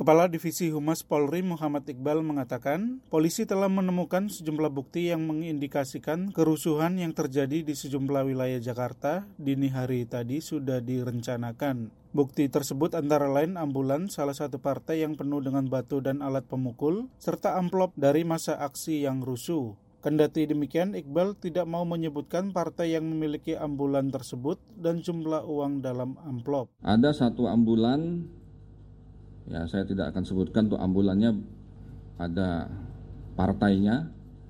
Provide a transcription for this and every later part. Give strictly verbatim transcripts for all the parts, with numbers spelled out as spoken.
Kepala Divisi Humas Polri Muhammad Iqbal mengatakan, polisi telah menemukan sejumlah bukti yang mengindikasikan kerusuhan yang terjadi di sejumlah wilayah Jakarta dini hari tadi sudah direncanakan. Bukti tersebut antara lain ambulans salah satu partai yang penuh dengan batu dan alat pemukul, serta amplop dari masa aksi yang rusuh. Kendati demikian, Iqbal tidak mau menyebutkan partai yang memiliki ambulan tersebut dan jumlah uang dalam amplop. Ada satu ambulan, ya saya tidak akan sebutkan tuh ambulannya, ada partainya,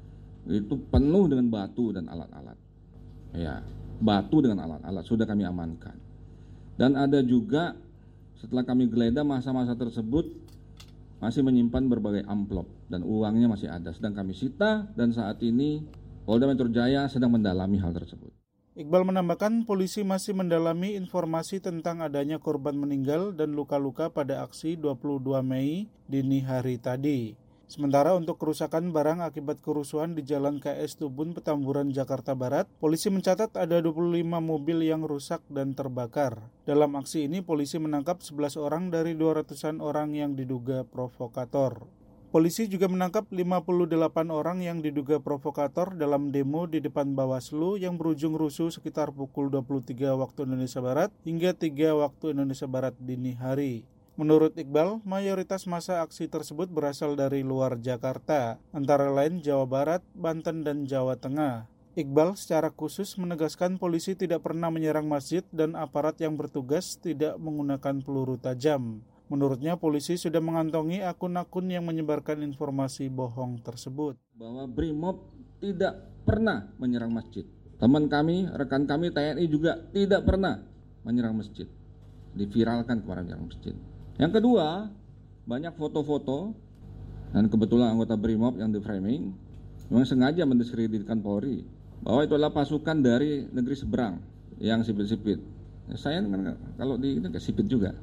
itu penuh dengan batu dan alat-alat. Ya, batu dengan alat-alat sudah kami amankan. Dan ada juga setelah kami geledah masa-masa tersebut masih menyimpan berbagai amplop dan uangnya masih ada, sedang kami sita dan saat ini Polda Metro Jaya sedang mendalami hal tersebut. Iqbal menambahkan polisi masih mendalami informasi tentang adanya korban meninggal dan luka-luka pada aksi dua puluh dua Mei dini hari tadi. Sementara untuk kerusakan barang akibat kerusuhan di Jalan K S Tubun, Petamburan, Jakarta Barat, polisi mencatat ada dua puluh lima mobil yang rusak dan terbakar. Dalam aksi ini, polisi menangkap sebelas orang dari dua ratusan orang yang diduga provokator. Polisi juga menangkap lima puluh delapan orang yang diduga provokator dalam demo di depan Bawaslu yang berujung rusuh sekitar pukul dua puluh tiga waktu Indonesia Barat hingga tiga waktu Indonesia Barat dini hari. Menurut Iqbal, mayoritas masa aksi tersebut berasal dari luar Jakarta, antara lain Jawa Barat, Banten, dan Jawa Tengah. Iqbal secara khusus menegaskan polisi tidak pernah menyerang masjid dan aparat yang bertugas tidak menggunakan peluru tajam. Menurutnya, polisi sudah mengantongi akun-akun yang menyebarkan informasi bohong tersebut. Bahwa Brimob tidak pernah menyerang masjid. Teman kami, rekan kami T N I juga tidak pernah menyerang masjid. Diviralkan kemarin menyerang masjid. Yang kedua, banyak foto-foto dan kebetulan anggota Brimob yang di-framing memang sengaja mendiskreditkan Polri bahwa itu adalah pasukan dari negeri seberang yang sipit-sipit. Saya kan kalau di ini sipit juga.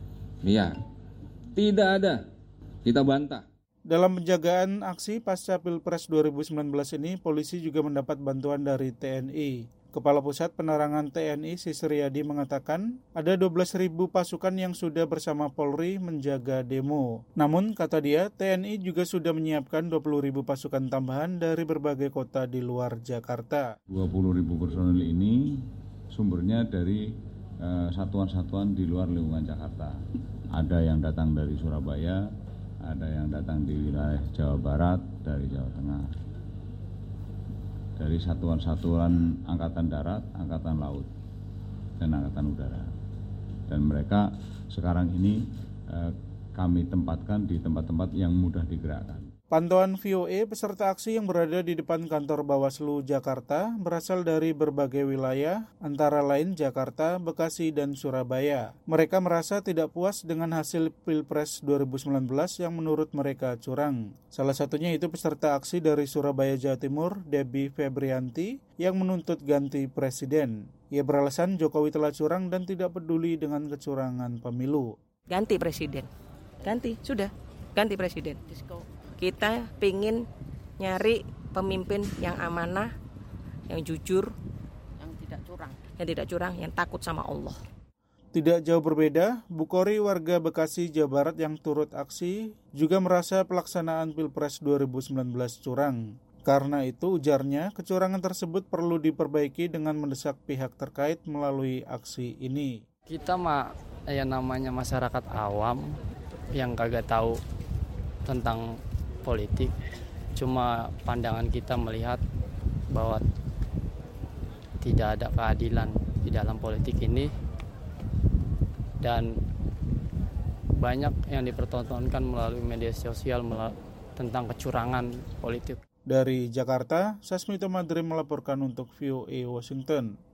Iya, tidak ada. Kita bantah. Dalam penjagaan aksi pasca Pilpres dua ribu sembilan belas ini, polisi juga mendapat bantuan dari T N I. Kepala Pusat Penerangan T N I Sisriyadi mengatakan ada dua belas ribu pasukan yang sudah bersama Polri menjaga demo. Namun, kata dia, T N I juga sudah menyiapkan dua puluh ribu pasukan tambahan dari berbagai kota di luar Jakarta. dua puluh ribu personil ini sumbernya dari uh, satuan-satuan di luar lingkungan Jakarta. Ada yang datang dari Surabaya, ada yang datang di wilayah Jawa Barat, dari Jawa Tengah. Dari satuan-satuan Angkatan Darat, Angkatan Laut, dan Angkatan Udara. Dan mereka sekarang ini eh, kami tempatkan di tempat-tempat yang mudah digerakkan. Pantauan V O A peserta aksi yang berada di depan kantor Bawaslu Jakarta berasal dari berbagai wilayah, antara lain Jakarta, Bekasi, dan Surabaya. Mereka merasa tidak puas dengan hasil Pilpres dua ribu sembilan belas yang menurut mereka curang. Salah satunya itu peserta aksi dari Surabaya, Jawa Timur, Debbie Febrianti, yang menuntut ganti presiden. Ia beralasan Jokowi telah curang dan tidak peduli dengan kecurangan pemilu. Ganti presiden, ganti, sudah, ganti presiden. Kita pingin nyari pemimpin yang amanah, yang jujur, yang tidak curang, yang tidak curang, yang takut sama Allah. Tidak jauh berbeda, Bukori warga Bekasi, Jawa Barat yang turut aksi juga merasa pelaksanaan Pilpres dua ribu sembilan belas curang. Karena itu, ujarnya, kecurangan tersebut perlu diperbaiki dengan mendesak pihak terkait melalui aksi ini. Kita mah ya namanya masyarakat awam yang kagak tahu tentang politik, cuma pandangan kita melihat bahwa tidak ada keadilan di dalam politik ini dan banyak yang dipertontonkan melalui media sosial melalui, tentang kecurangan politik. Dari Jakarta, Sasmito Madrim melaporkan untuk V O A Washington.